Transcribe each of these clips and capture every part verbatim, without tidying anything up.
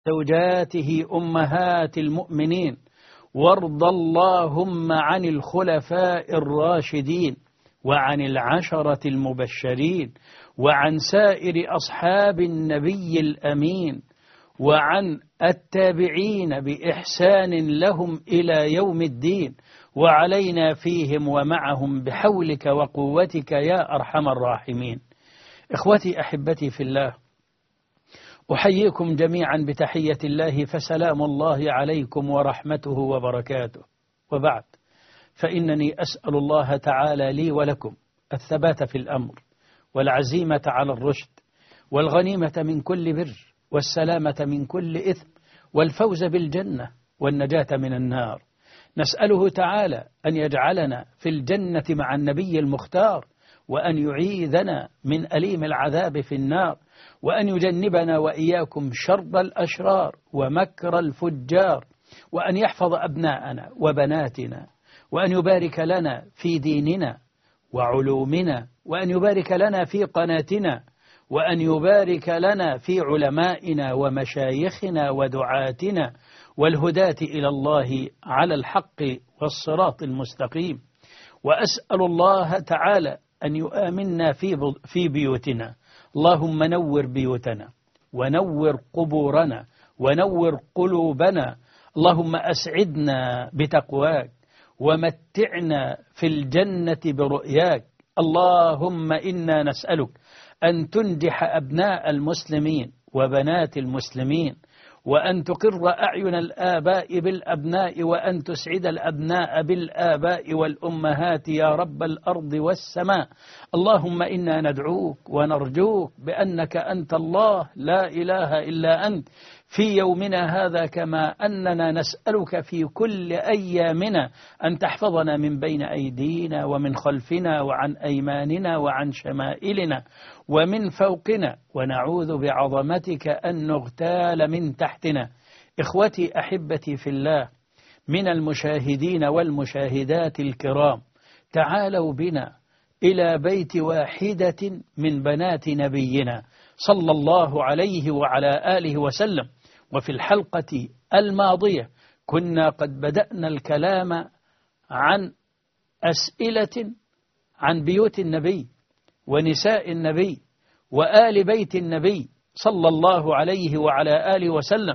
زوجاته أمهات المؤمنين، وارض اللهم عن الخلفاء الراشدين وعن العشرة المبشرين وعن سائر أصحاب النبي الأمين وعن التابعين بإحسان لهم إلى يوم الدين، وعلينا فيهم ومعهم بحولك وقوتك يا أرحم الراحمين. إخوتي أحبتي في الله، أحييكم جميعا بتحية الله، فسلام الله عليكم ورحمته وبركاته. وبعد، فإنني أسأل الله تعالى لي ولكم الثبات في الأمر، والعزيمة على الرشد، والغنيمة من كل بر، والسلامة من كل إثم، والفوز بالجنة، والنجاة من النار. نسأله تعالى أن يجعلنا في الجنة مع النبي المختار، وأن يعيذنا من أليم العذاب في النار، وأن يجنبنا وإياكم شر الأشرار ومكر الفجار، وأن يحفظ أبناءنا وبناتنا، وأن يبارك لنا في ديننا وعلومنا، وأن يبارك لنا في قناتنا، وأن يبارك لنا في علمائنا ومشايخنا ودعاتنا والهداة إلى الله على الحق والصراط المستقيم. وأسأل الله تعالى أن يؤمننا في في بيوتنا. اللهم نور بيوتنا، ونور قبورنا، ونور قلوبنا. اللهم أسعدنا بتقواك، ومتعنا في الجنة برؤياك. اللهم إنا نسألك أن تنجح أبناء المسلمين وبنات المسلمين، وأن تقر أعين الآباء بالأبناء، وأن تسعد الأبناء بالآباء والأمهات يا رب الأرض والسماء. اللهم إنا ندعوك ونرجوك بأنك أنت الله لا إله إلا أنت في يومنا هذا، كما أننا نسألك في كل أيامنا أن تحفظنا من بين أيدينا ومن خلفنا وعن أيماننا وعن شمائلنا ومن فوقنا، ونعوذ بعظمتك أن نغتال من تحتنا. إخوتي أحبتي في الله، من المشاهدين والمشاهدات الكرام، تعالوا بنا إلى بيت واحدة من بنات نبينا صلى الله عليه وعلى آله وسلم. وفي الحلقة الماضية كنا قد بدأنا الكلام عن أسئلة عن بيوت النبي ونساء النبي وآل بيت النبي صلى الله عليه وعلى آله وسلم.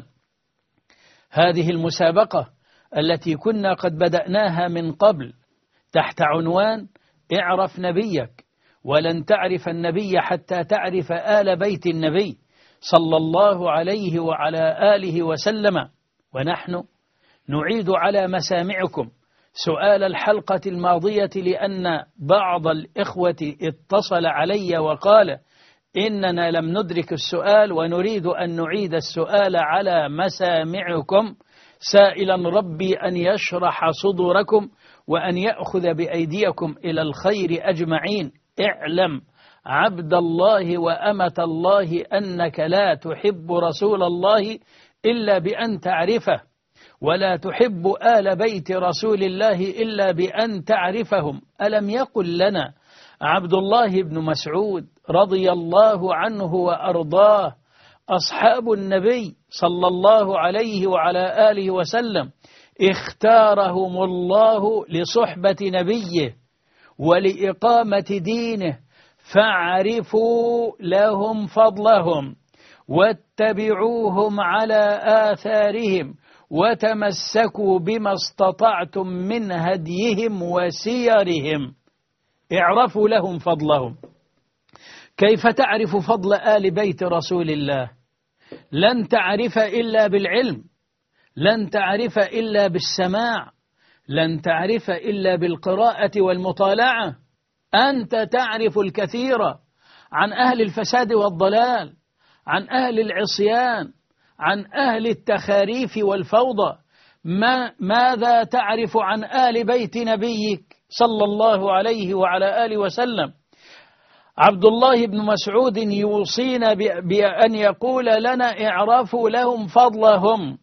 هذه المسابقة التي كنا قد بدأناها من قبل تحت عنوان اعرف نبيك، ولن تعرف النبي حتى تعرف آل بيت النبي صلى الله عليه وعلى آله وسلم. ونحن نعيد على مسامعكم سؤال الحلقة الماضية، لأن بعض الإخوة اتصل علي وقال إننا لم ندرك السؤال، ونريد أن نعيد السؤال على مسامعكم، سائلا ربي أن يشرح صدوركم وأن يأخذ بأيديكم إلى الخير أجمعين. اعلم عبد الله وأمة الله أنك لا تحب رسول الله إلا بأن تعرفه، ولا تحب آل بيت رسول الله إلا بأن تعرفهم. ألم يقل لنا عبد الله بن مسعود رضي الله عنه وأرضاه أصحاب النبي صلى الله عليه وعلى آله وسلم اختارهم الله لصحبة نبيه ولإقامة دينه، فاعرفوا لهم فضلهم واتبعوهم على آثارهم وتمسكوا بما استطعتم من هديهم وسيرهم. اعرفوا لهم فضلهم. كيف تعرف فضل آل بيت رسول الله؟ لن تعرف إلا بالعلم، لن تعرف إلا بالسماع، لن تعرف إلا بالقراءة والمطالعة. أنت تعرف الكثير عن أهل الفساد والضلال، عن أهل العصيان، عن أهل التخاريف والفوضى. ما ماذا تعرف عن آل بيت نبيك صلى الله عليه وعلى آله وسلم؟ عبد الله بن مسعود يوصينا بأن يقول لنا اعرفوا لهم فضلهم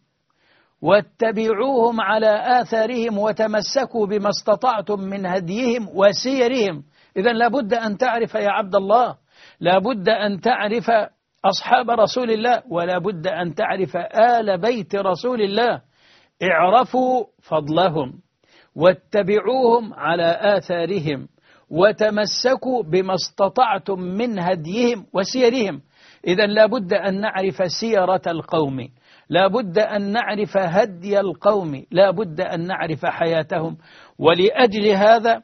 واتبعوهم على آثارهم وتمسكوا بما استطعتم من هديهم وسيرهم. إذن لابد أن تعرف يا عبد الله، لابد أن تعرف أصحاب رسول الله، ولا بد أن تعرف آل بيت رسول الله. اعرفوا فضلهم واتبعوهم على آثارهم وتمسكوا بما استطعتم من هديهم وسيرهم. إذن لا بد أن نعرف سيرة القوم، لا بد أن نعرف هدي القوم، لا بد أن نعرف حياتهم. ولأجل هذا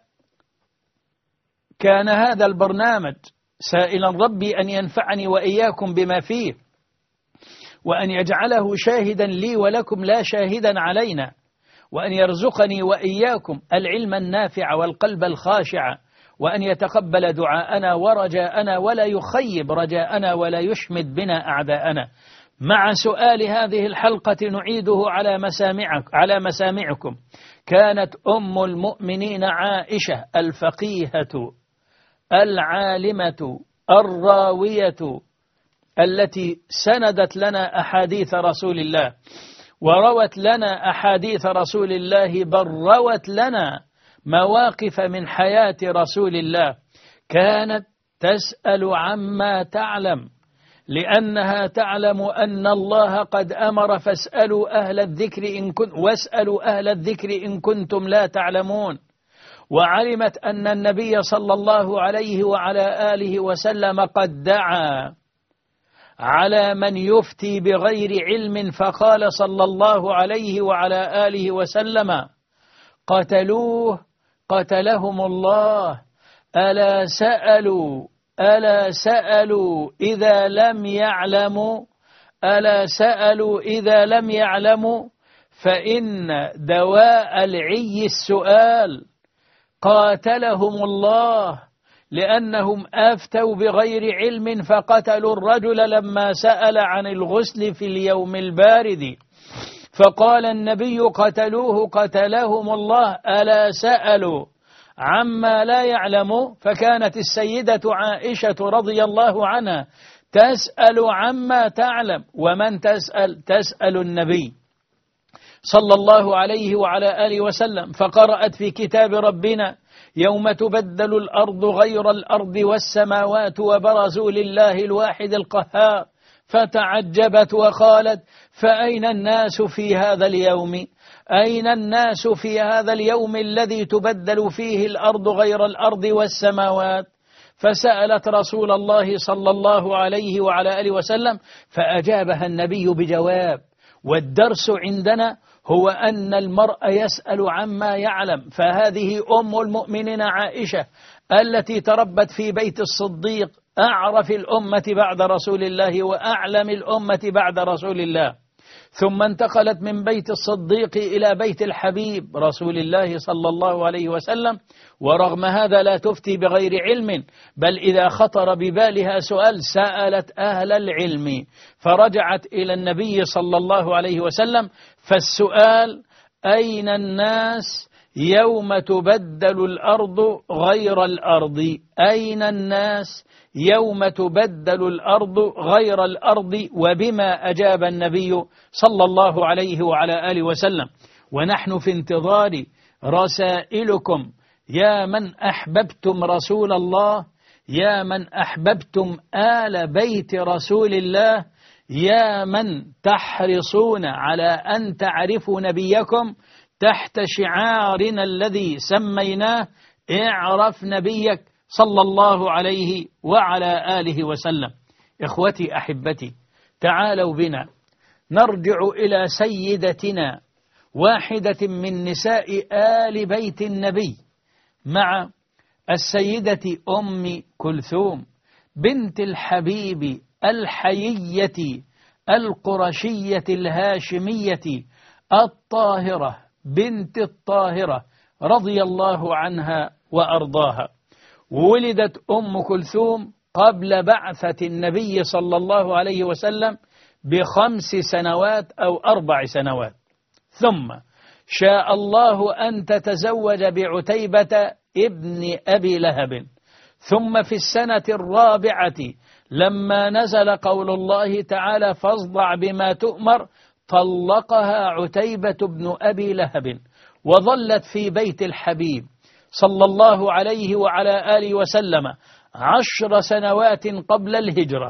كان هذا البرنامج سائلا ربي أن ينفعني وإياكم بما فيه، وأن يجعله شاهدا لي ولكم لا شاهدا علينا، وأن يرزقني وإياكم العلم النافع والقلب الخاشع، وأن يتقبل دعاءنا ورجاءنا ولا يخيب رجاءنا ولا يشمد بنا أعداءنا. مع سؤال هذه الحلقة نعيده على مسامعك على مسامعكم. كانت أم المؤمنين عائشة الفقيهة العالمة الراوية التي سندت لنا أحاديث رسول الله وروت لنا أحاديث رسول الله، بل روت لنا مواقف من حياة رسول الله. كانت تسأل عما تعلم، لأنها تعلم أن الله قد أمر فاسألوا أهل الذكر إن كنتم واسألوا أهل الذكر إن كنتم لا تعلمون. وعلمت أن النبي صلى الله عليه وعلى آله وسلم قد دعا على من يفتي بغير علم، فقال صلى الله عليه وعلى آله وسلم: قتلوه قتلهم الله، ألا سألوا ألا سألوا إذا لم يعلموا ألا سألوا إذا لم يعلموا فإن دواء العي السؤال. قاتلهم الله لأنهم أفتوا بغير علم فقتلوا الرجل لما سأل عن الغسل في اليوم البارد، فقال النبي: قتلوه قتلهم الله، ألا سألوا عما لا يعلموا. فكانت السيدة عائشة رضي الله عنها تسأل عما تعلم. ومن تسأل؟ تسأل النبي صلى الله عليه وعلى آله وسلم. فقرأت في كتاب ربنا: يوم تبدل الأرض غير الأرض والسماوات وبرزوا لله الواحد القهار، فتعجبت وقالت: فأين الناس في هذا اليوم؟ أين الناس في هذا اليوم الذي تبدل فيه الأرض غير الأرض والسماوات؟ فسألت رسول الله صلى الله عليه وعلى آله وسلم، فأجابها النبي بجواب. والدرس عندنا هو أن المرء يسأل عما يعلم. فهذه أم المؤمنين عائشة التي تربت في بيت الصديق، أعرف الأمة بعد رسول الله وأعلم الأمة بعد رسول الله، ثم انتقلت من بيت الصديق إلى بيت الحبيب رسول الله صلى الله عليه وسلم، ورغم هذا لا تفتي بغير علم، بل إذا خطر ببالها سؤال سألت أهل العلم، فرجعت إلى النبي صلى الله عليه وسلم. فالسؤال: أين الناس يوم تبدل الأرض غير الأرض؟ أين الناس يوم تبدل الأرض غير الأرض؟ وبما أجاب النبي صلى الله عليه وعلى آله وسلم. ونحن في انتظار رسائلكم يا من أحببتم رسول الله، يا من أحببتم آل بيت رسول الله، يا من تحرصون على أن تعرفوا نبيكم تحت شعارنا الذي سميناه اعرف نبيك صلى الله عليه وعلى آله وسلم. إخوتي أحبتي، تعالوا بنا نرجع إلى سيدتنا واحدة من نساء آل بيت النبي، مع السيدة أم كلثوم بنت الحبيب الحيية القرشية الهاشمية الطاهرة بنت الطاهرة رضي الله عنها وأرضاها. ولدت أم كلثوم قبل بعثة النبي صلى الله عليه وسلم بخمس سنوات أو أربع سنوات، ثم شاء الله أن تتزوج بعتيبة ابن أبي لهب. ثم في السنة الرابعة لما نزل قول الله تعالى فاصدع بما تؤمر طلقها عتيبة بن أبي لهب، وظلت في بيت الحبيب صلى الله عليه وعلى آله وسلم عشر سنوات قبل الهجرة.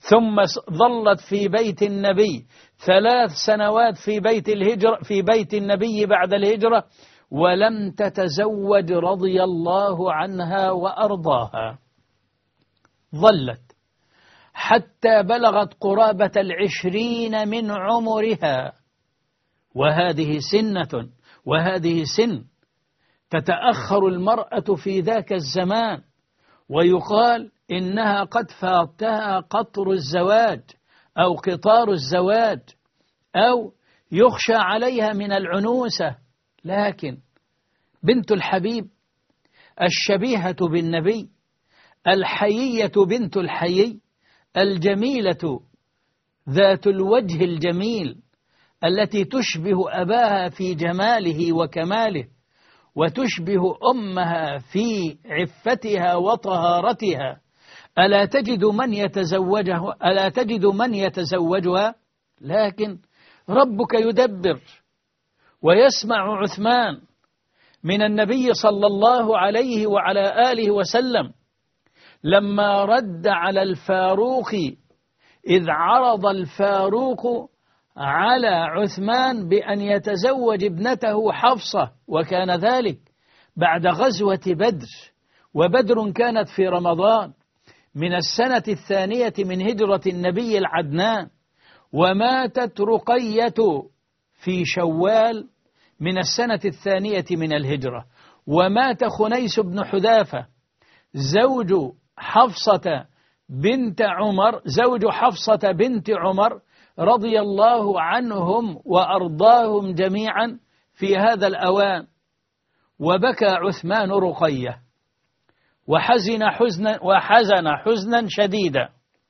ثم ظلت في بيت النبي ثلاث سنوات في بيت الهجرة في بيت النبي بعد الهجرة، ولم تتزوج رضي الله عنها وأرضاها. ظلت حتى بلغت قرابة العشرين من عمرها، وهذه سنة وهذه سن تتأخر المرأة في ذاك الزمان، ويقال إنها قد فاتها قطر الزواج أو قطار الزواج، أو يخشى عليها من العنوسة. لكن بنت الحبيب الشبيهة بالنبي، الحيية بنت الحيي، الجميلة ذات الوجه الجميل التي تشبه أباها في جماله وكماله، وتشبه أمها في عفتها وطهارتها، ألا تجد من يتزوجه ألا تجد من يتزوجها؟ لكن ربك يدبر ويسمع عثمان من النبي صلى الله عليه وعلى آله وسلم لما رد على الفاروق، إذ عرض الفاروق على عثمان بأن يتزوج ابنته حفصة، وكان ذلك بعد غزوة بدر، وبدر كانت في رمضان من السنة الثانية من هجرة النبي العدنان، وماتت رقية في شوال من السنة الثانية من الهجرة، ومات خنيس بن حذافة زوج حفصة بنت عمر زوج حفصة بنت عمر رضي الله عنهم وأرضاهم جميعا في هذا الأوان. وبكى عثمان رقية وحزن حزنا وحزن حزنا شديدا،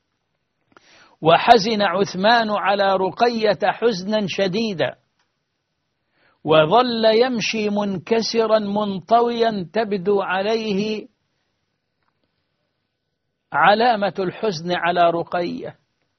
وحزن عثمان على رقية حزنا شديدا، وظل يمشي منكسرا منطويا تبدو عليه علامة الحزن على رقية.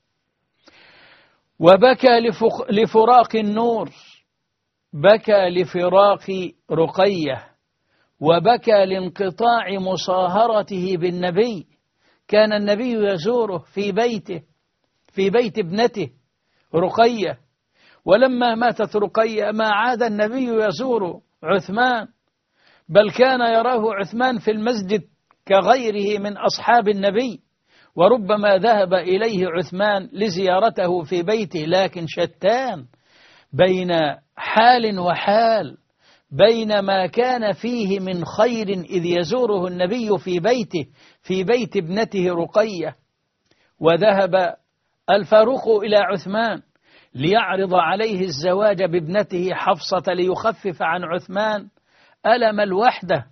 وبكى لفراق النور، بكى لفراق رقية، وبكى لانقطاع مصاهرته بالنبي. كان النبي يزوره في بيته في بيت ابنته رقية، ولما ماتت رقية ما عاد النبي يزور عثمان، بل كان يراه عثمان في المسجد كغيره من أصحاب النبي، وربما ذهب إليه عثمان لزيارته في بيته. لكن شتان بين حال وحال، بين ما كان فيه من خير إذ يزوره النبي في بيته في بيت ابنته رقية، وذهب الفاروق إلى عثمان ليعرض عليه الزواج بابنته حفصة ليخفف عن عثمان ألم الوحدة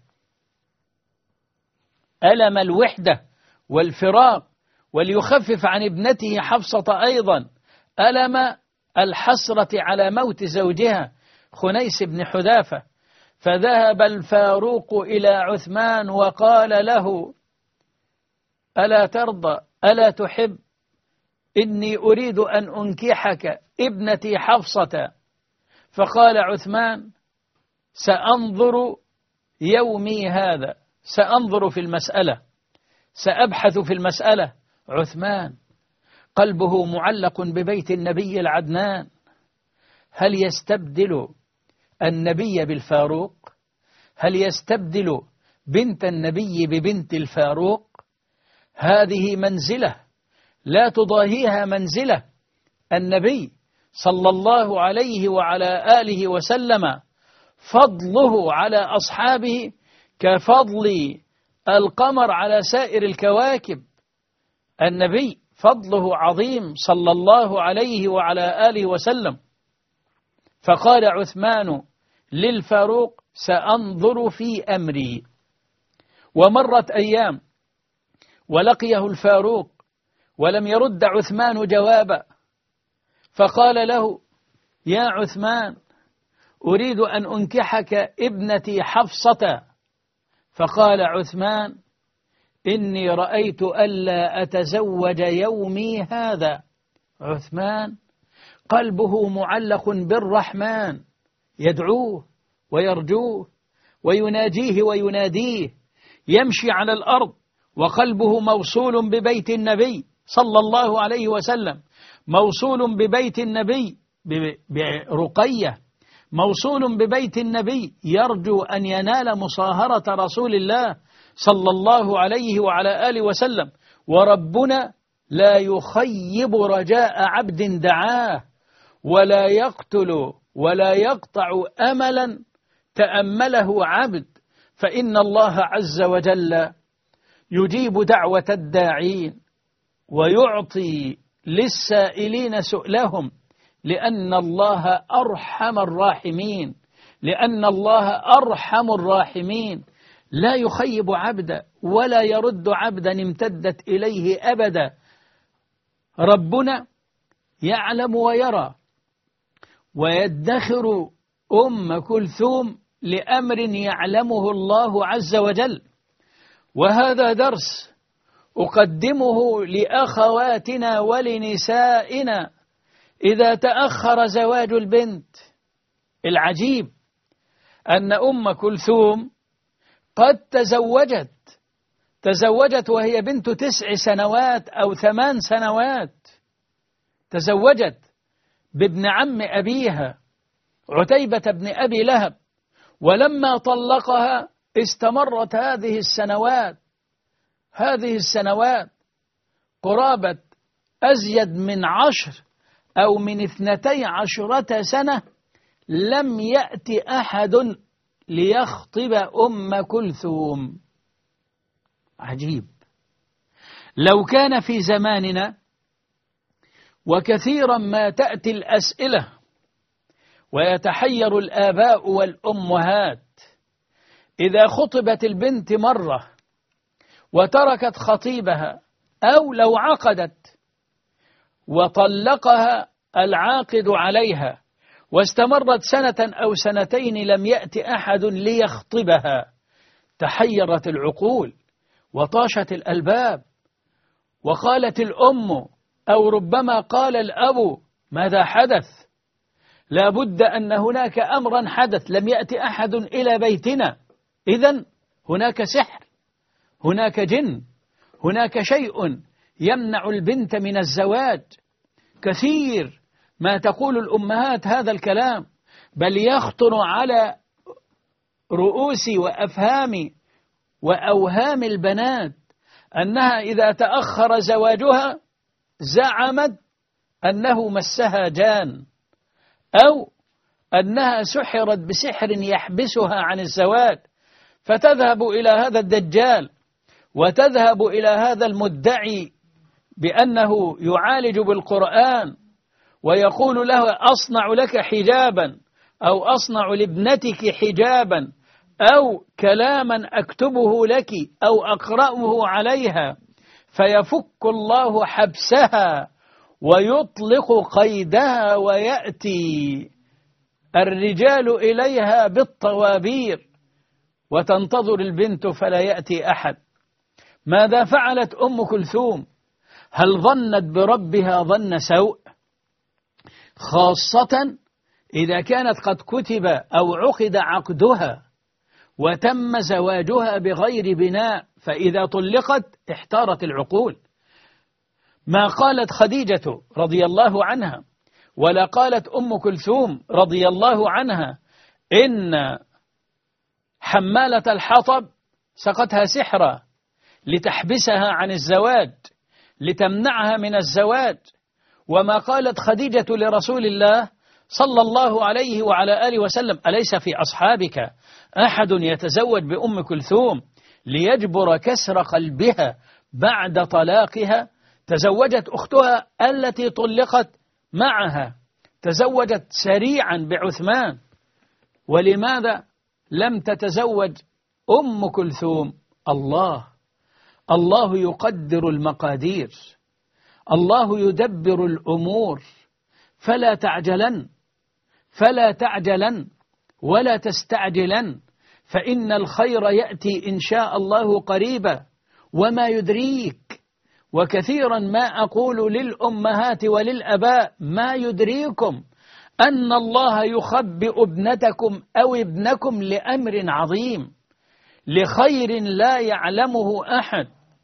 ألم الوحدة والفراق، وليخفف عن ابنته حفصة أيضا ألم الحسرة على موت زوجها خنيس بن حذافة. فذهب الفاروق إلى عثمان وقال له: ألا ترضى ألا تحب؟ إني أريد أن أنكحك ابنتي حفصة. فقال عثمان: سأنظر يومي هذا، سأنظر في المسألة، سأبحث في المسألة. عثمان قلبه معلق ببيت النبي العدنان، هل يستبدل النبي بالفاروق؟ هل يستبدل بنت النبي ببنت الفاروق؟ هذه منزلة لا تضاهيها منزلة النبي صلى الله عليه وعلى آله وسلم، فضله على أصحابه كفضل القمر على سائر الكواكب. النبي فضله عظيم صلى الله عليه وعلى آله وسلم. فقال عثمان للفاروق: سأنظر في أمري. ومرت أيام ولقيه الفاروق ولم يرد عثمان جوابا، فقال له: يا عثمان، أريد أن أنكحك ابنتي حفصة. فقال عثمان: إني رأيت ألا أتزوج يومي هذا. عثمان قلبه معلق بالرحمن، يدعوه ويرجوه ويناجيه ويناديه، يمشي على الأرض وقلبه موصول ببيت النبي صلى الله عليه وسلم، موصول ببيت النبي برقية، موصول ببيت النبي يرجو أن ينال مصاهرة رسول الله صلى الله عليه وعلى آله وسلم. وربنا لا يخيب رجاء عبد دعاه، ولا يقتل ولا يقطع أملا تأمله عبد، فإن الله عز وجل يجيب دعوة الداعين ويعطي للسائلين سؤلهم، لأن الله أرحم الراحمين، لأن الله أرحم الراحمين لا يخيب عبدا ولا يرد عبدا امتدت إليه أبدا. ربنا يعلم ويرى ويدخر أم كلثوم لأمر يعلمه الله عز وجل. وهذا درس أقدمه لأخواتنا ولنسائنا إذا تأخر زواج البنت. العجيب أن أم كلثوم قد تزوجت تزوجت وهي بنت تسع سنوات أو ثمان سنوات، تزوجت بابن عم أبيها عتيبة بن أبي لهب، ولما طلقها استمرت هذه السنوات هذه السنوات قرابة أزيد من عشر أو من اثنتي عشرة سنة لم يأتي أحد ليخطب أم كلثوم. عجيب. لو كان في زماننا وكثيرا ما تأتي الأسئلة ويتحير الآباء والأمهات إذا خطبت البنت مرة وتركت خطيبها، أو لو عقدت وطلقها العاقد عليها واستمرت سنة أو سنتين لم يأتي أحد ليخطبها، تحيرت العقول وطاشت الألباب، وقالت الأم أو ربما قال الأب: ماذا حدث؟ لا بد أن هناك أمرا حدث، لم يأتي أحد إلى بيتنا، إذن هناك سحر، هناك جن، هناك شيء يمنع البنت من الزواج. كثير ما تقول الأمهات هذا الكلام، بل يخطر على رؤوس وأفهام وأوهام البنات أنها إذا تأخر زواجها زعمت أنه مسها جان، أو أنها سحرت بسحر يحبسها عن الزواج، فتذهب إلى هذا الدجال وتذهب إلى هذا المدعي بأنه يعالج بالقرآن ويقول له: أصنع لك حجابا، أو أصنع لابنتك حجابا، أو كلاما أكتبه لك أو أقرأه عليها، فيفك الله حبسها ويطلق قيدها، ويأتي الرجال إليها بالطوابير وتنتظر البنت فلا يأتي أحد. ماذا فعلت أم كلثوم؟ هل ظنت بربها ظن سوء؟ خاصة إذا كانت قد كتب أو عقد عقدها وتم زواجها بغير بناء، فإذا طلقت احتارت العقول. ما قالت خديجة رضي الله عنها ولا قالت أم كلثوم رضي الله عنها إن حمالة الحطب سقتها سحرا لتحبسها عن الزواج، لتمنعها من الزواج. وما قالت خديجة لرسول الله صلى الله عليه وعلى آله وسلم: أليس في أصحابك أحد يتزوج بأم كلثوم ليجبر كسر قلبها بعد طلاقها؟ تزوجت أختها التي طلقت معها، تزوجت سريعا بعثمان. ولماذا لم تتزوج أم كلثوم؟ الله الله يقدر المقادير، الله يدبر الأمور، فلا تعجلن فلا تعجلن ولا تستعجلن، فإن الخير يأتي إن شاء الله قريبا. وما يدريك، وكثيرا ما أقول للأمهات وللأباء: ما يدريكم أن الله يخبئ ابنتكم أو ابنكم لأمر عظيم، لخير لا يعلمه أحد.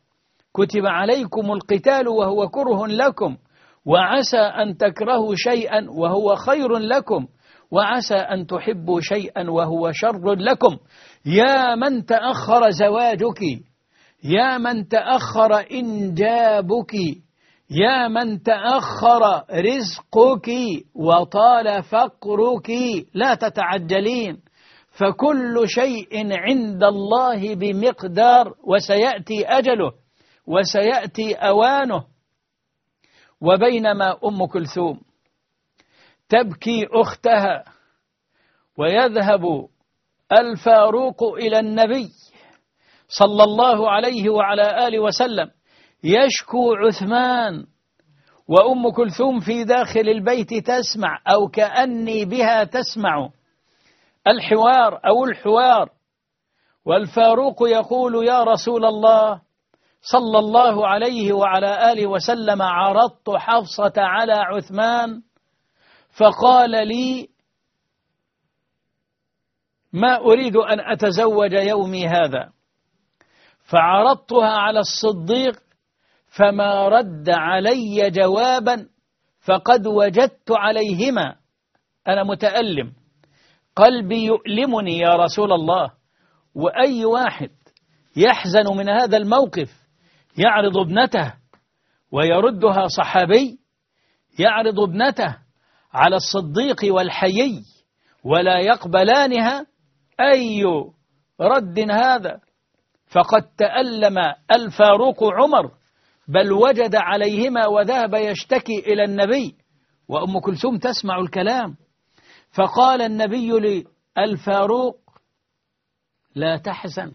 كتب عليكم القتال وهو كره لكم، وعسى أن تكرهوا شيئا وهو خير لكم، وعسى أن تحبوا شيئا وهو شر لكم. يا من تأخر زواجك، يا من تأخر إنجابك، يا من تأخر رزقك وطال فقرك، لا تتعجلين، فكل شيء عند الله بمقدار، وسيأتي أجله وسيأتي أوانه. وبينما أم كلثوم تبكي أختها ويذهب الفاروق إلى النبي صلى الله عليه وعلى آله وسلم يشكو عثمان، وأم كلثوم في داخل البيت تسمع أو كأني بها تسمع الحوار أو الحوار، والفاروق يقول: يا رسول الله صلى الله عليه وعلى آله وسلم، عرضت حفصة على عثمان فقال لي: ما أريد أن أتزوج يومي هذا، فعرضتها على الصديق فما رد علي جوابا، فقد وجدت عليهما، أنا متألم، قلبي يؤلمني يا رسول الله. وأي واحد يحزن من هذا الموقف يعرض ابنته ويردها صحابي، يعرض ابنته على الصديق والحيي ولا يقبلانها، أي رد هذا؟ فقد تألم الفاروق عمر، بل وجد عليهما وذهب يشتكي إلى النبي، وأم كلثوم تسمع الكلام. فقال النبي للفاروق: لا تحزن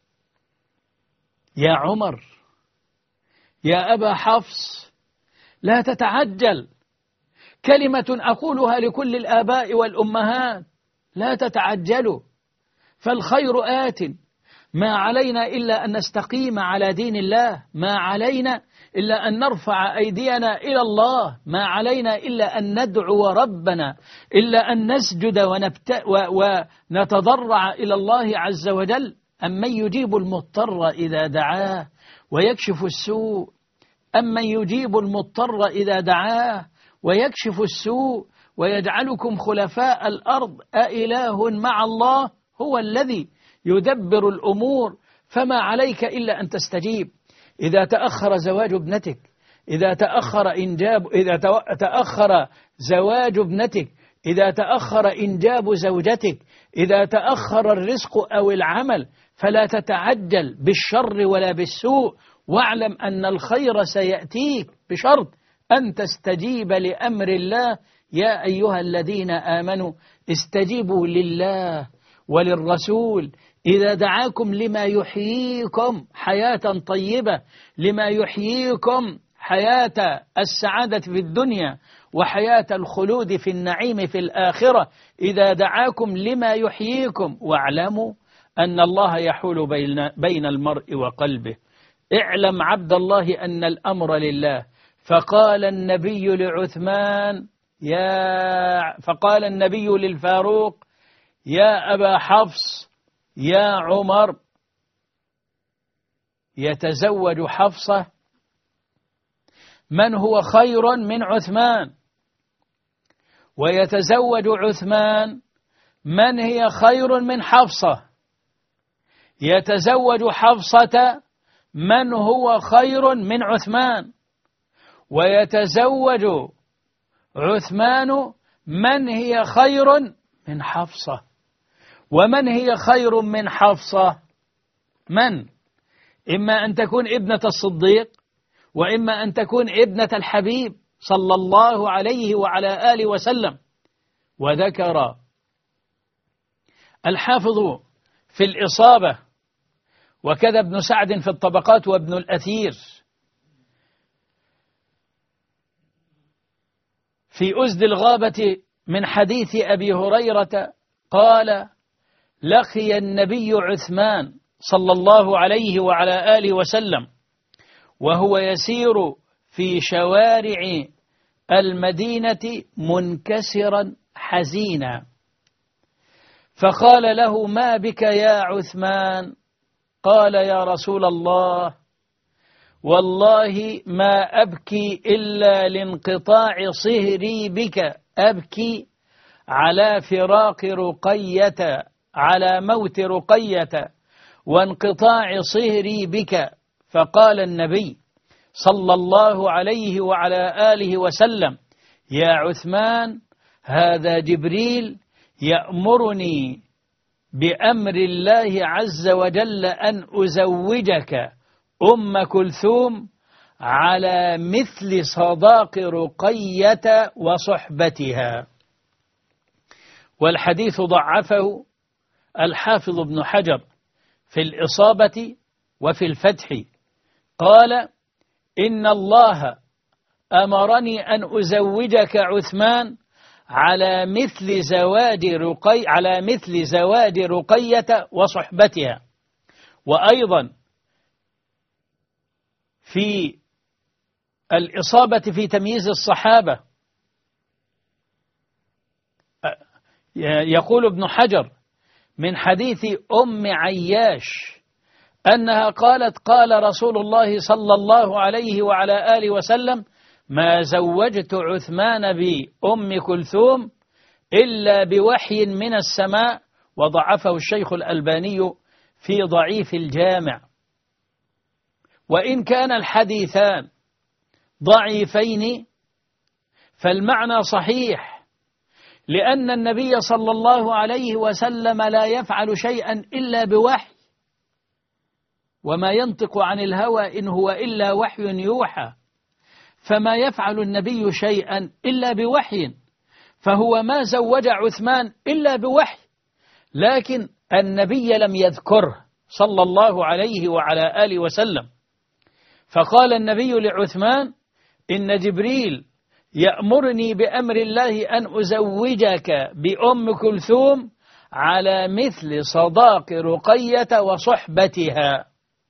يا عمر، يا أبا حفص، لا تتعجل، كلمة أقولها لكل الآباء والأمهات: لا تتعجلوا، فالخير آت، ما علينا إلا أن نستقيم على دين الله، ما علينا إلا أن نرفع أيدينا إلى الله، ما علينا إلا أن ندعو ربنا، إلا أن نسجد ونبت... و... ونتضرع إلى الله عز وجل. أمن يجيب المضطر إذا دعاه ويكشف السوء، أمن يجيب المضطر إذا دعاه ويكشف السوء ويجعلكم خلفاء الأرض، أإله مع الله، هو الذي يدبر الأمور، فما عليك إلا أن تستجيب. إذا تأخر زواج ابنتك، إذا تأخر إنجاب، إذا تأخر زواج ابنتك، إذا تأخر إنجاب زوجتك، إذا تأخر الرزق أو العمل، فلا تتعجل بالشر ولا بالسوء، واعلم أن الخير سيأتيك بشرط أن تستجيب لأمر الله. يا أيها الذين آمنوا استجيبوا لله وللرسول إذا دعاكم لما يحييكم حياة طيبة، لما يحييكم حياة السعادة في الدنيا وحياة الخلود في النعيم في الآخرة، إذا دعاكم لما يحييكم، واعلموا أن الله يحول بين, بين المرء وقلبه. اعلم عبد الله أن الأمر لله. فقال النبي لعثمان يا فقال النبي للفاروق: يا أبا حفص، يا عمر، يتزوج حفصة من هو خير من عثمان، ويتزوج عثمان من هي خير من حفصة، يتزوج حفصة من هو خير من عثمان، ويتزوج عثمان من هي خير من حفصة. ومن هي خير من حفصة؟ من؟ إما أن تكون ابنة الصديق، وإما أن تكون ابنة الحبيب صلى الله عليه وعلى آله وسلم. وذكر الحافظ في الإصابة وكذا ابن سعد في الطبقات وابن الأثير في أزد الغابة من حديث أبي هريرة قال: لقي النبي عثمان صلى الله عليه وعلى آله وسلم وهو يسير في شوارع المدينة منكسرا حزينا، فقال له: ما بك يا عثمان؟ قال: يا رسول الله، والله ما أبكي إلا لانقطاع صهري بك، أبكي على فراق رقية، على موت رقية وانقطاع صهري بك. فقال النبي صلى الله عليه وعلى آله وسلم: يا عثمان، هذا جبريل يأمرني بأمر الله عز وجل أن أزوجك أم كلثوم على مثل صداق رقية وصحبتها. والحديث ضعفه الحافظ ابن حجر في الإصابة وفي الفتح، قال: إن الله أمرني أن أزوجك عثمان على مثل زواج رقي على مثل زواج رقية وصحبتها. وأيضا في الإصابة في تمييز الصحابة يقول ابن حجر من حديث أم عياش أنها قالت: قال رسول الله صلى الله عليه وعلى آله وسلم: ما زوجت عثمان بأم كلثوم إلا بوحي من السماء. وضعفه الشيخ الألباني في ضعيف الجامع. وإن كان الحديثان ضعيفين فالمعنى صحيح، لأن النبي صلى الله عليه وسلم لا يفعل شيئا إلا بوحي، وما ينطق عن الهوى إن هو إلا وحي يوحى، فما يفعل النبي شيئا إلا بوحي، فهو ما زوج عثمان إلا بوحي، لكن النبي لم يذكره صلى الله عليه وعلى آله وسلم. فقال النبي لعثمان: إن جبريل يأمرني بأمر الله أن أزوجك بأم كلثوم على مثل صداق رقية وصحبتها.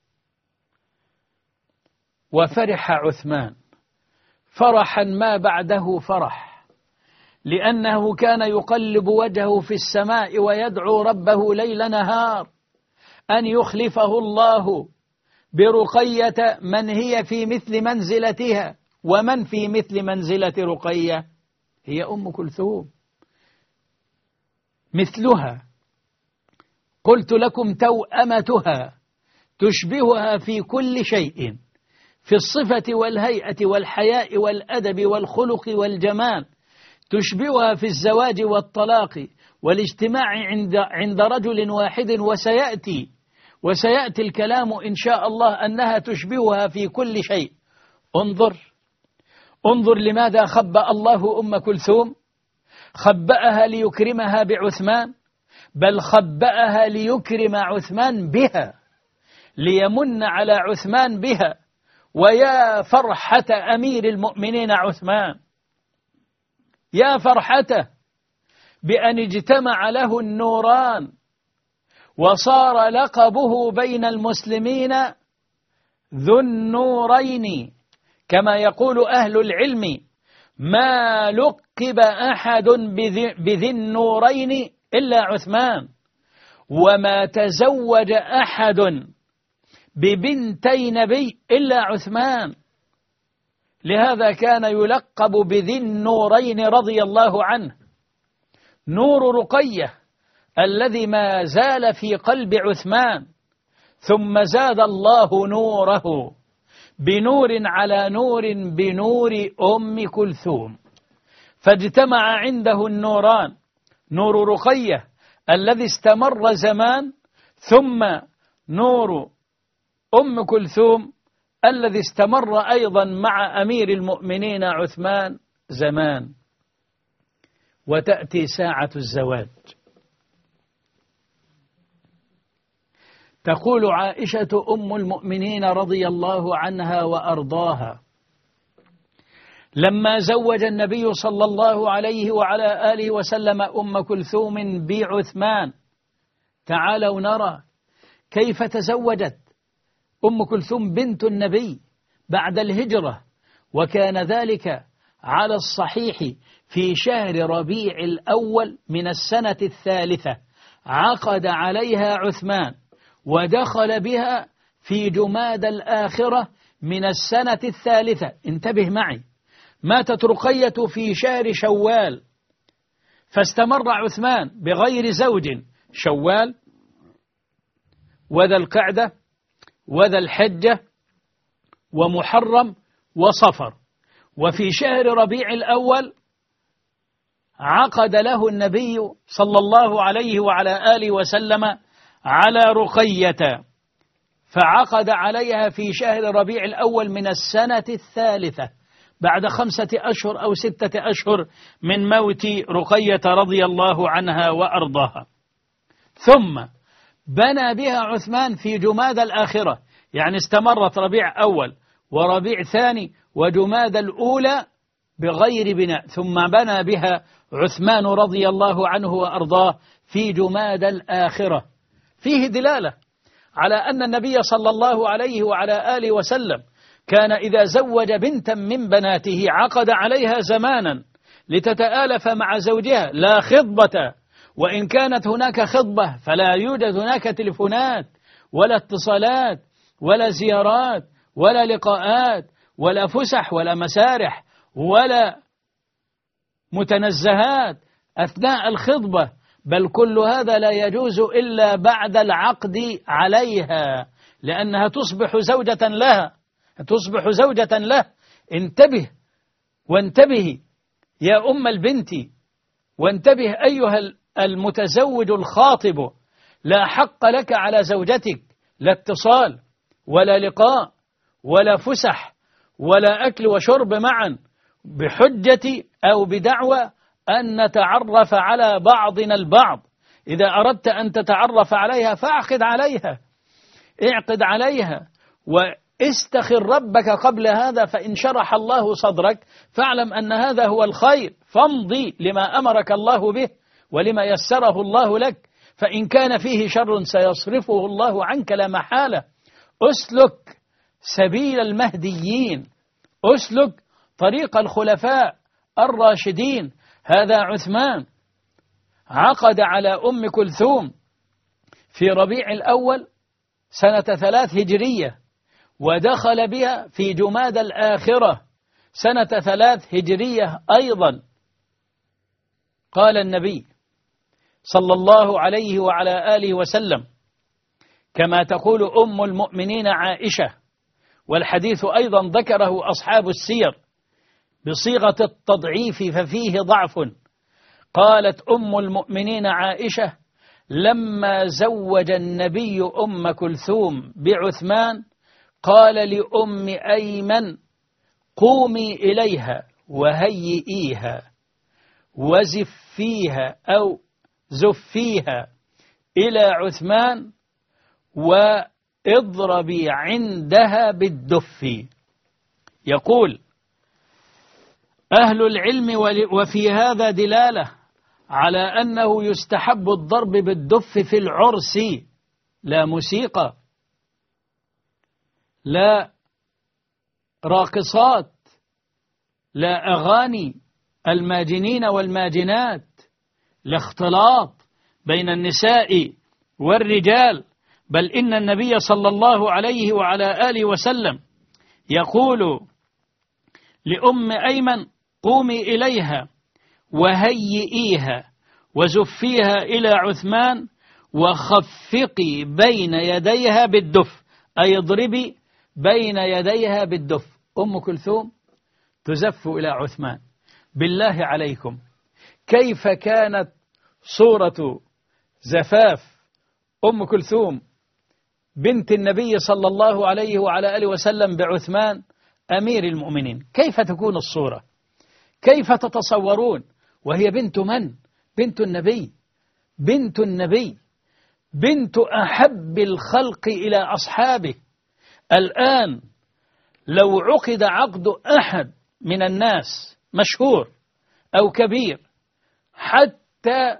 وفرح عثمان فرحا ما بعده فرح، لأنه كان يقلب وجهه في السماء ويدعو ربه ليل نهار أن يخلفه الله برقية من هي في مثل منزلتها. ومن في مثل منزلة رقية؟ هي أم كلثوم مثلها، قلت لكم توأمتها، تشبهها في كل شيء، في الصفة والهيئة والحياء والأدب والخلق والجمال، تشبهها في الزواج والطلاق والاجتماع عند عند رجل واحد. وسيأتي وسيأتي الكلام إن شاء الله أنها تشبهها في كل شيء. انظر انظر لماذا خبأ الله أم كلثوم؟ خبأها ليكرمها بعثمان، بل خبأها ليكرم عثمان بها، ليمن على عثمان بها. ويا فرحة أمير المؤمنين عثمان، يا فرحته بأن اجتمع له النوران، وصار لقبه بين المسلمين ذو النورين، كما يقول أهل العلم: ما لقب أحد بذي النورين إلا عثمان، وما تزوج أحد ببنتي نبي إلا عثمان. لهذا كان يلقب بذي النورين رضي الله عنه. نور رقية الذي ما زال في قلب عثمان، ثم زاد الله نوره بنور على نور بنور أم كلثوم، فاجتمع عنده النوران: نور رقية الذي استمر زمان، ثم نور أم كلثوم الذي استمر أيضا مع أمير المؤمنين عثمان زمان. وتأتي ساعة الزواج. تقول عائشة أم المؤمنين رضي الله عنها وأرضاها: لما زوج النبي صلى الله عليه وعلى آله وسلم أم كلثوم بعثمان، تعالوا نرى كيف تزوجت أم كلثوم بنت النبي بعد الهجرة، وكان ذلك على الصحيح في شهر ربيع الأول من السنة الثالثة. عقد عليها عثمان ودخل بها في جماد الآخرة من السنة الثالثة. انتبه معي، ماتت رقية في شهر شوال، فاستمر عثمان بغير زوج شوال وذا القعدة وذا الحجة ومحرم وصفر. وفي شهر ربيع الأول عقد له النبي صلى الله عليه وعلى آله وسلم على رقية، فعقد عليها في شهر ربيع الأول من السنة الثالثة بعد خمسة أشهر أو ستة أشهر من موت رقية رضي الله عنها وأرضاها. ثم بنى بها عثمان في جماد الآخرة، يعني استمرت ربيع أول وربيع ثاني وجماد الأولى بغير بناء، ثم بنى بها عثمان رضي الله عنه وأرضاه في جماد الآخرة. فيه دلالة على أن النبي صلى الله عليه وعلى آله وسلم كان إذا زوج بنتا من بناته عقد عليها زمانا لتتآلف مع زوجها، لا خطبة، وإن كانت هناك خطبة فلا يوجد هناك تلفونات ولا اتصالات ولا زيارات ولا لقاءات ولا فسح ولا مسارح ولا متنزهات أثناء الخطبة، بل كل هذا لا يجوز إلا بعد العقد عليها، لأنها تصبح زوجة لها، تصبح زوجة له. انتبه وانتبهي يا أم البنت، وانتبه أيها المتزوج الخاطب، لا حق لك على زوجتك، لا اتصال ولا لقاء ولا فسح ولا أكل وشرب معا بحجة أو بدعوى أن نتعرف على بعضنا البعض. إذا أردت أن تتعرف عليها فاعقد عليها، اعقد عليها واستخر ربك قبل هذا، فإن شرح الله صدرك فاعلم أن هذا هو الخير، فامضي لما أمرك الله به ولما يسره الله لك، فإن كان فيه شر سيصرفه الله عنك لا محالة. أسلك سبيل المهديين، أسلك طريق الخلفاء الراشدين. هذا عثمان عقد على أم كلثوم في ربيع الأول سنة ثلاث هجرية، ودخل بها في جماد الآخرة سنة ثلاث هجرية أيضا. قال النبي صلى الله عليه وعلى آله وسلم كما تقول أم المؤمنين عائشة، والحديث أيضا ذكره أصحاب السير بصيغة التضعيف ففيه ضعف. قالت أم المؤمنين عائشة لما زوج النبي أم كلثوم بعثمان قال لأم أيمن قومي إليها وهيئيها وزفيها أو زفيها إلى عثمان واضربي عندها بالدف. يقول أهل العلم وفي هذا دلالة على أنه يستحب الضرب بالدف في العرس، لا موسيقى، لا راقصات، لا أغاني الماجنين والماجنات، لا اختلاط بين النساء والرجال، بل إن النبي صلى الله عليه وعلى آله وسلم يقول لأم أيمن قومي إليها وهيئيها وزفيها إلى عثمان وخفقي بين يديها بالدف، أي اضربي بين يديها بالدف. أم كلثوم تزف إلى عثمان. بالله عليكم كيف كانت صورة زفاف أم كلثوم بنت النبي صلى الله عليه وعلى آله وسلم بعثمان أمير المؤمنين؟ كيف تكون الصورة؟ كيف تتصورون وهي بنت من؟ بنت النبي، بنت النبي، بنت أحب الخلق إلى أصحابه. الآن لو عقد عقد أحد من الناس مشهور أو كبير حتى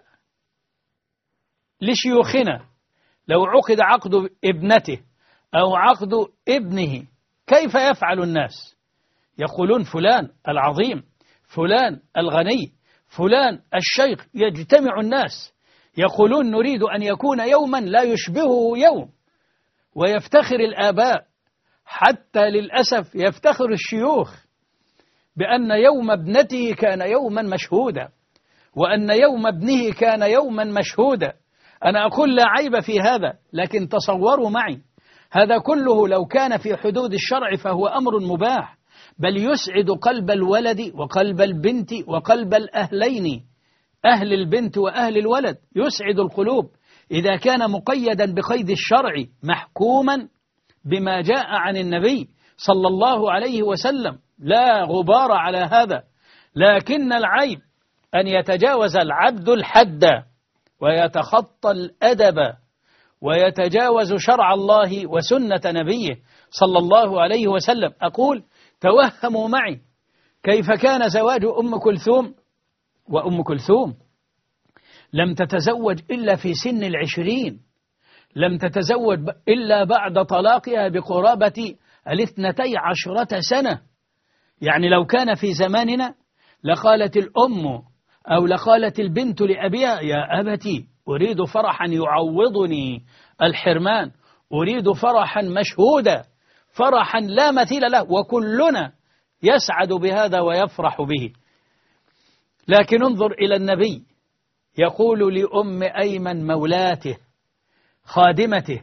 لشيوخنا، لو عقد عقد ابنته أو عقد ابنه كيف يفعل الناس؟ يقولون فلان العظيم، فلان الغني، فلان الشيخ. يجتمع الناس يقولون نريد أن يكون يوما لا يشبهه يوم، ويفتخر الآباء حتى للأسف يفتخر الشيوخ بأن يوم ابنته كان يوما مشهودا، وأن يوم ابنه كان يوما مشهودا. أنا أقول لا عيب في هذا، لكن تصوروا معي هذا كله لو كان في حدود الشرع فهو أمر مباح، بل يسعد قلب الولد وقلب البنت وقلب الأهلين، أهل البنت وأهل الولد، يسعد القلوب إذا كان مقيدا بقيد الشرع محكوما بما جاء عن النبي صلى الله عليه وسلم، لا غبار على هذا. لكن العيب أن يتجاوز العبد الحد ويتخطى الأدب ويتجاوز شرع الله وسنة نبيه صلى الله عليه وسلم. أقول توهموا معي كيف كان زواج أم كلثوم، وأم كلثوم لم تتزوج إلا في سن العشرين، لم تتزوج إلا بعد طلاقها بقرابة الاثنتي عشرة سنة. يعني لو كان في زماننا لقالت الأم أو لقالت البنت لأبيها يا أبتي أريد فرحا يعوضني الحرمان، أريد فرحا مشهودا، فرحا لا مثيل له، وكلنا يسعد بهذا ويفرح به. لكن انظر إلى النبي يقول لأم أيمن مولاته خادمته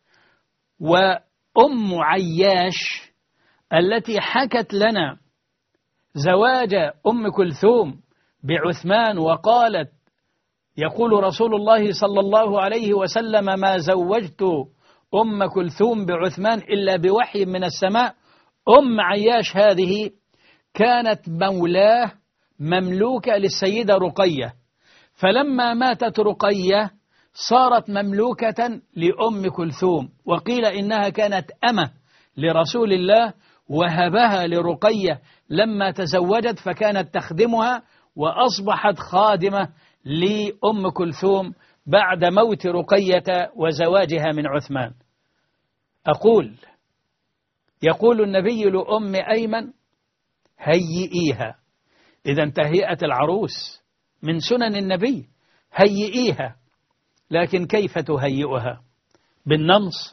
وأم عياش التي حكت لنا زواج أم كلثوم بعثمان وقالت يقول رسول الله صلى الله عليه وسلم ما زوجت أم كلثوم بعثمان إلا بوحي من السماء. أم عياش هذه كانت مولاه مملوكة للسيدة رقية، فلما ماتت رقية صارت مملوكة لأم كلثوم، وقيل إنها كانت أمة لرسول الله وهبها لرقية لما تزوجت، فكانت تخدمها وأصبحت خادمة لأم كلثوم بعد موت رقية وزواجها من عثمان. أقول يقول النبي لأم أيمن هيئيها، إذا تهيئة العروس من سنن النبي، هيئيها. لكن كيف تهيئها؟ بالنمص؟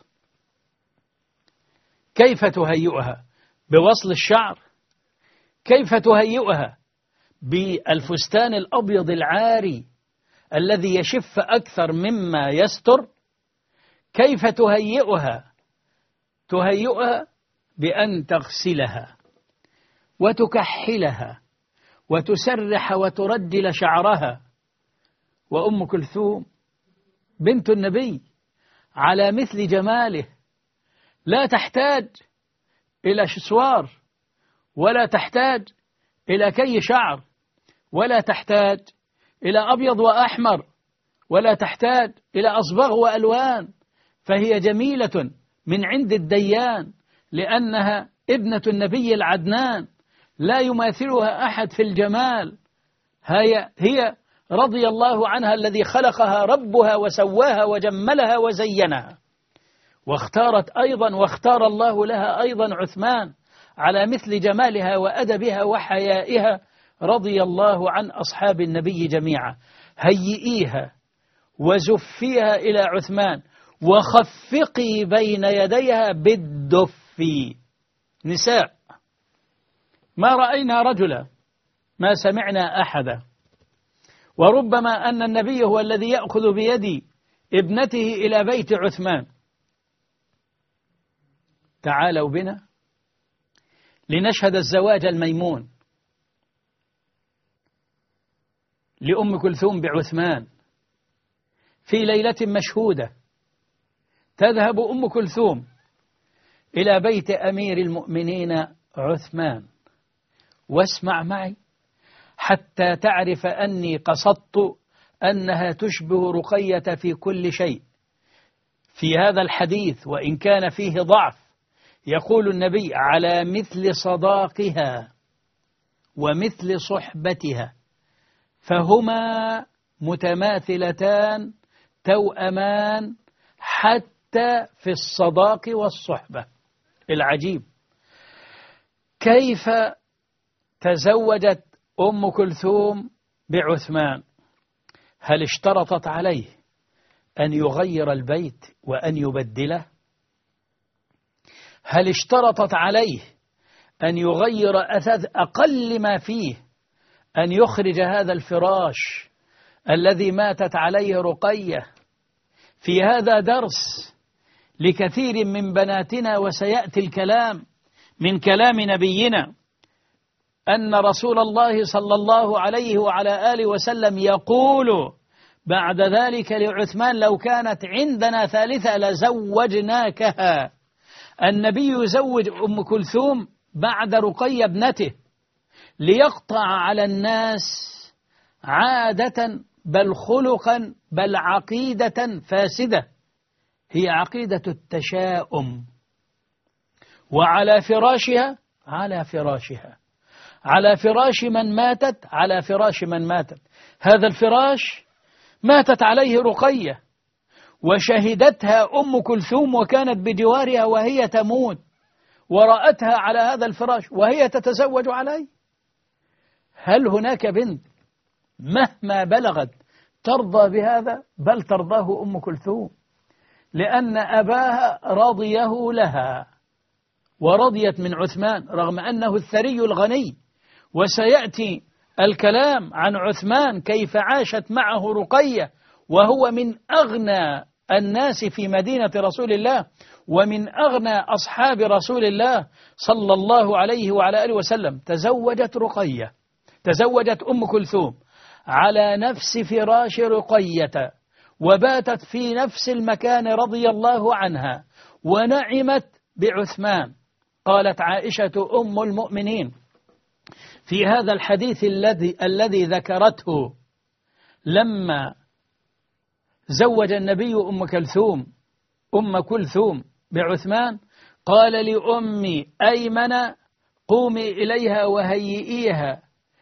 كيف تهيئها؟ بوصل الشعر؟ كيف تهيئها بالفستان الأبيض العاري الذي يشف أكثر مما يستر؟ كيف تهيئها؟ تهيئها بأن تغسلها وتكحلها وتسرح وترجل شعرها. وأم كلثوم بنت النبي على مثل جماله لا تحتاج إلى شسوار، ولا تحتاج إلى كي شعر، ولا تحتاج إلى أبيض وأحمر، ولا تحتاج إلى أصباغ وألوان، فهي جميلة من عند الديان لأنها ابنة النبي العدنان لا يماثلها أحد في الجمال. هي, هي رضي الله عنها الذي خلقها ربها وسواها وجملها وزينها، واختارت أيضا واختار الله لها أيضا عثمان على مثل جمالها وأدبها وحيائها رضي الله عن أصحاب النبي جميعا. هيئيها وزفيها إلى عثمان وخفقي بين يديها بالدف. نساء ما رأينا رجلا، ما سمعنا أحدا، وربما أن النبي هو الذي يأخذ بيد ابنته إلى بيت عثمان. تعالوا بنا لنشهد الزواج الميمون لأم كلثوم بعثمان في ليلة مشهودة. تذهب أم كلثوم إلى بيت أمير المؤمنين عثمان، واسمع معي حتى تعرف أني قصدت أنها تشبه رقية في كل شيء. في هذا الحديث وإن كان فيه ضعف يقول النبي على مثل صداقها ومثل صحبتها، فهما متماثلتان توأمان حتى في الصداق والصحبة. العجيب كيف تزوجت أم كلثوم بعثمان. هل اشترطت عليه أن يغير البيت وأن يبدله؟ هل اشترطت عليه أن يغير أثاث أقل ما فيه أن يخرج هذا الفراش الذي ماتت عليه رقية؟ في هذا درس لكثير من بناتنا، وسيأتي الكلام من كلام نبينا أن رسول الله صلى الله عليه وعلى آله وسلم يقول بعد ذلك لعثمان: لو كانت عندنا ثالثة لزوجناكها. النبي يزوج أم كلثوم بعد رقية ابنته ليقطع على الناس عادة بل خلقا بل عقيدة فاسدة، هي عقيدة التشاؤم. وعلى فراشها على فراشها على فراش من ماتت على فراش من ماتت هذا الفراش ماتت عليه رقية، وشهدتها أم كلثوم وكانت بجوارها وهي تموت، ورأتها على هذا الفراش وهي تتزوج عليه. هل هناك بنت مهما بلغت ترضى بهذا؟ بل ترضاه أم كلثوم، لأن أباها رضيه لها ورضيت من عثمان رغم أنه الثري الغني. وسيأتي الكلام عن عثمان كيف عاشت معه رقية وهو من أغنى الناس في مدينة رسول الله ومن أغنى أصحاب رسول الله صلى الله عليه وعلى آله وسلم. تزوجت رقية تزوجت أم كلثوم على نفس فراش رقية، وباتت في نفس المكان رضي الله عنها، ونعمت بعثمان. قالت عائشة أم المؤمنين في هذا الحديث الذي الذي ذكرته لما زوج النبي أم كلثوم أم كلثوم بعثمان، قال لأمي أيمن: قومي إليها وهيئيها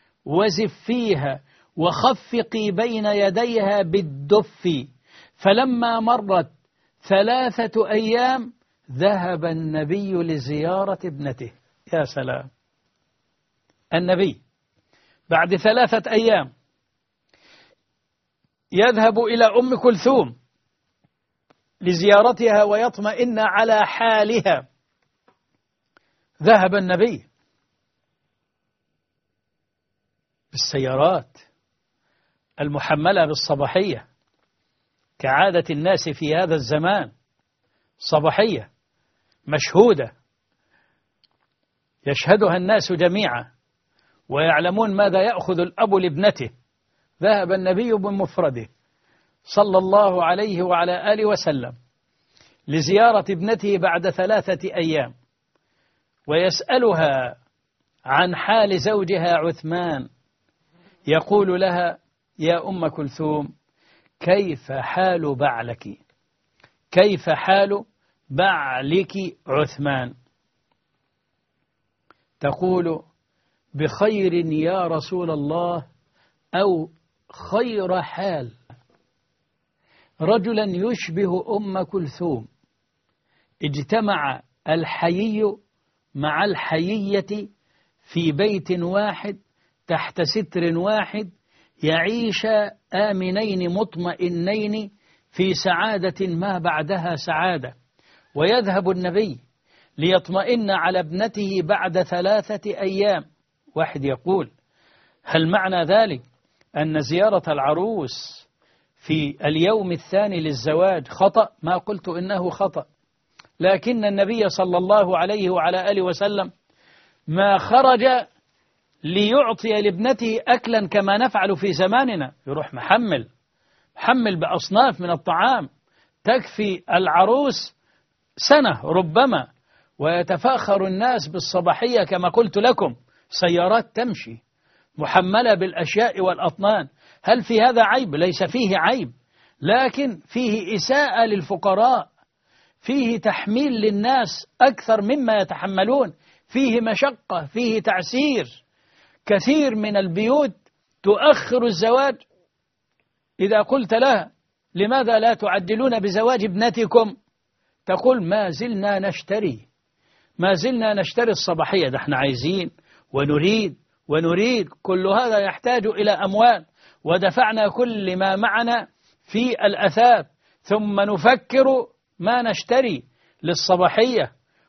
وزفيها وخفقي بين يديها بالدف. فلما مرت ثلاثة أيام ذهب النبي لزيارة ابنته. يا سلام! النبي بعد ثلاثة أيام يذهب إلى أم كلثوم لزيارتها ويطمئن على حالها. ذهب النبي بالسيارات المحملة بالصباحية كعادة الناس في هذا الزمان، صباحية مشهودة يشهدها الناس جميعا ويعلمون ماذا يأخذ الأب لابنته. ذهب النبي بمفرده صلى الله عليه وعلى آله وسلم لزيارة ابنته بعد ثلاثة أيام، ويسألها عن حال زوجها عثمان. يقول لها: يا أم كلثوم، كيف حال بعلك؟ كيف حال بعلك عثمان؟ تقول: بخير يا رسول الله، أو خير حال. رجلا يشبه أم كلثوم اجتمع الحيي مع الحيية في بيت واحد تحت ستر واحد، يعيش آمنين مطمئنين في سعادة ما بعدها سعادة. ويذهب النبي ليطمئن على ابنته بعد ثلاثة أيام. واحد يقول: هل معنى ذلك أن زيارة العروس في اليوم الثاني للزواج خطأ؟ ما قلت إنه خطأ، لكن النبي صلى الله عليه وعلى آله وسلم ما خرج ليعطي لابنته أكلا كما نفعل في زماننا، يروح محمل محمل بأصناف من الطعام تكفي العروس سنة ربما، ويتفاخر الناس بالصباحية كما قلت لكم، سيارات تمشي محملة بالأشياء والأطنان. هل في هذا عيب؟ ليس فيه عيب، لكن فيه إساءة للفقراء، فيه تحميل للناس أكثر مما يتحملون، فيه مشقة، فيه تعسير. كثير من البيوت تؤخر الزواج. إذا قلت لها: لماذا لا تعجلون بزواج ابنتكم؟ تقول: ما زلنا نشتري ما زلنا نشتري الصباحية، ده احنا عايزين ونريد ونريد، كل هذا يحتاج إلى أموال، ودفعنا كل ما معنا في الأثاث، ثم نفكر ما نشتري للصباحية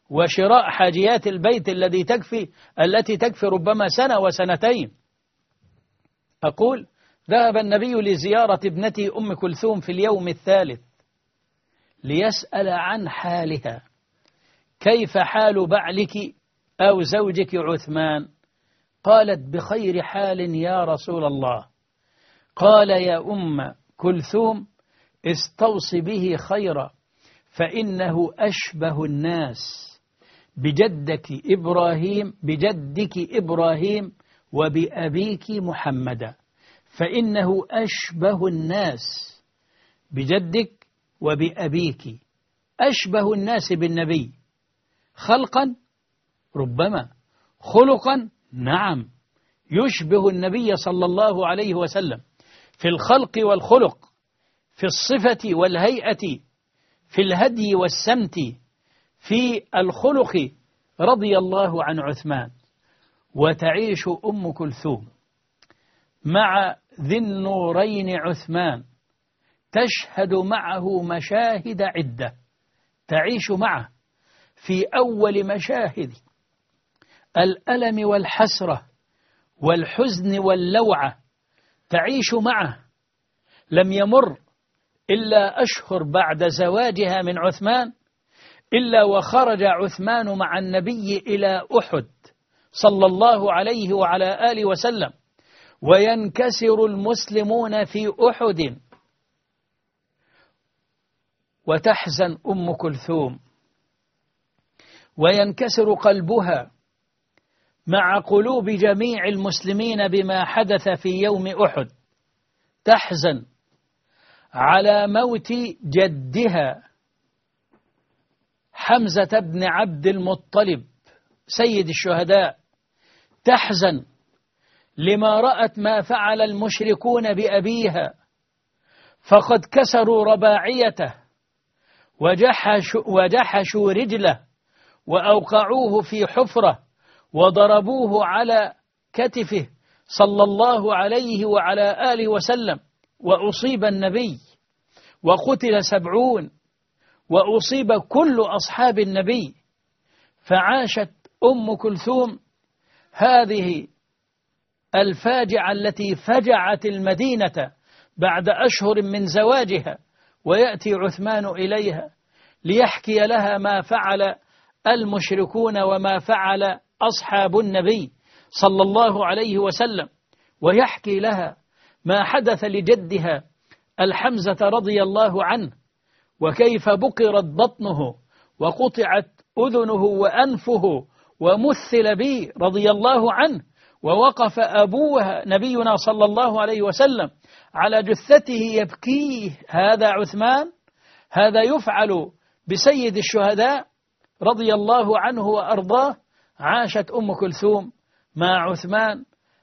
وشراء حاجيات البيت الذي تكفي التي تكفي ربما سنة وسنتين. أقول ذهب النبي لزيارة ابنته أم كلثوم في اليوم الثالث ليسأل عن حالها، كيف حال بعلك أو زوجك عثمان؟ قالت بخير حال يا رسول الله. قال يا أم كلثوم استوص به خيرا، فإنه أشبه الناس بجدك إبراهيم بجدك إبراهيم وبأبيك محمدا، فإنه أشبه الناس بجدك وبأبيك. أشبه الناس بالنبي خلقا ربما، خلقا نعم، يشبه النبي صلى الله عليه وسلم في الخلق والخلق، في الصفة والهيئة، في الهدي والسمت، في الخلق، رضي الله عن عثمان. وتعيش أم كلثوم مع ذي النورين عثمان، تشهد معه مشاهد عدة، تعيش معه في أول مشاهد الألم والحسرة والحزن واللوعة، تعيش معه. لم يمر إلا أشهر بعد زواجها من عثمان إلا وخرج عثمان مع النبي إلى أحد صلى الله عليه وعلى آله وسلم، وينكسر المسلمون في أحد، وتحزن أم كلثوم وينكسر قلبها مع قلوب جميع المسلمين بما حدث في يوم أحد، تحزن على موت جدها حمزة بن عبد المطلب سيد الشهداء، تحزن لما رأت ما فعل المشركون بأبيها، فقد كسروا رباعيته وجحشوا, وجحشوا رجله وأوقعوه في حفرة وضربوه على كتفه صلى الله عليه وعلى آله وسلم، وأصيب النبي وقتل سبعون وأصيب كل أصحاب النبي. فعاشت أم كلثوم هذه الفاجعة التي فجعت المدينة بعد أشهر من زواجها، ويأتي عثمان إليها ليحكي لها ما فعل المشركون وما فعل أصحاب النبي صلى الله عليه وسلم، ويحكي لها ما حدث لجدها الحمزة رضي الله عنه، وكيف بقرت بطنه وقطعت أذنه وأنفه ومثل به رضي الله عنه، ووقف أبوها نبينا صلى الله عليه وسلم على جثته يبكيه، هذا عثمان، هذا يفعل بسيد الشهداء رضي الله عنه وأرضاه. عاشت أم كلثوم مع عثمان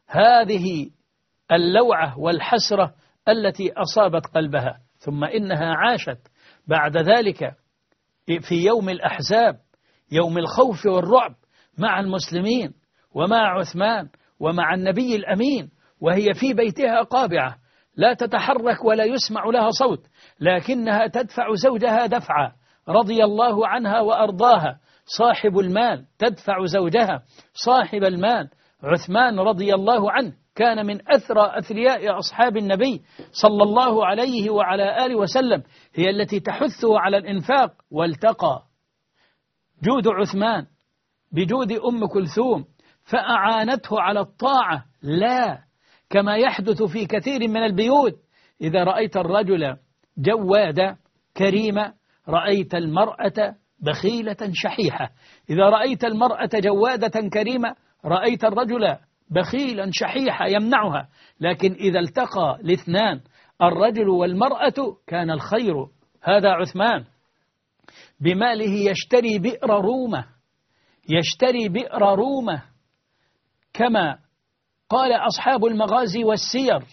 هذه اللوعة والحسرة التي أصابت قلبها. ثم إنها عاشت بعد ذلك في يوم الأحزاب، يوم الخوف والرعب، مع المسلمين ومع عثمان ومع النبي الأمين، وهي في بيتها قابعة لا تتحرك ولا يسمع لها صوت، لكنها تدفع زوجها دفعا رضي الله عنها وأرضاها. صاحب المال تدفع زوجها صاحب المال. عثمان رضي الله عنه كان من أثرى أثرياء أصحاب النبي صلى الله عليه وعلى آله وسلم، هي التي تحثه على الإنفاق، والتقى جود عثمان بجود أم كلثوم فأعانته على الطاعة، لا كما يحدث في كثير من البيوت. إذا رأيت الرجل جوادا كريما رأيت المرأة بخيلة شحيحة، إذا رأيت المرأة جوادة كريمة رأيت الرجل بخيلا شحيحا يمنعها. لكن إذا التقى الاثنان الرجل والمرأة كان الخير. هذا عثمان بماله يشتري بئر رومة، يشتري بئر رومة كما قال أصحاب المغازي والسير،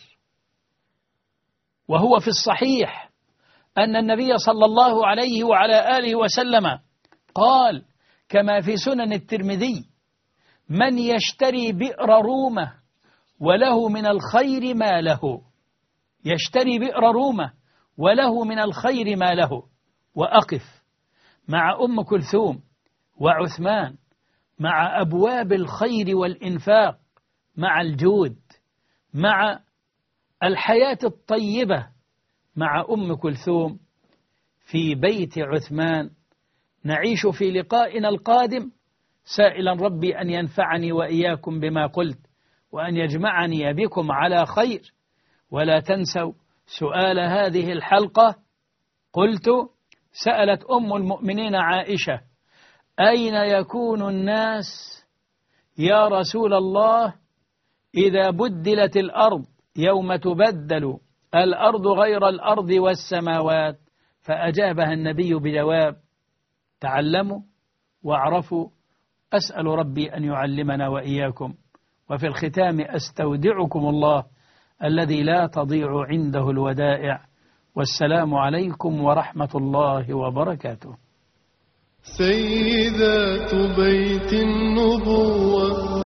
وهو في الصحيح أن النبي صلى الله عليه وعلى آله وسلم قال كما في سنن الترمذي: من يشتري بئر رومة وله من الخير ما له، يشتري بئر رومة وله من الخير ما له. وأقف مع أم كلثوم وعثمان مع أبواب الخير والإنفاق، مع الجود، مع الحياة الطيبة، مع أم كلثوم في بيت عثمان. نعيش في لقائنا القادم سائلا ربي أن ينفعني وإياكم بما قلت، وأن يجمعني بكم على خير. ولا تنسوا سؤال هذه الحلقة. قلت: سألت أم المؤمنين عائشة: أين يكون الناس يا رسول الله إذا بدلت الأرض يوم تبدل الأرض غير الأرض والسماوات؟ فأجابها النبي بجواب: تعلموا واعرفوا. أسأل ربي أن يعلمنا وإياكم. وفي الختام أستودعكم الله الذي لا تضيع عنده الودائع. والسلام عليكم ورحمة الله وبركاته. سيدات بيت النبوة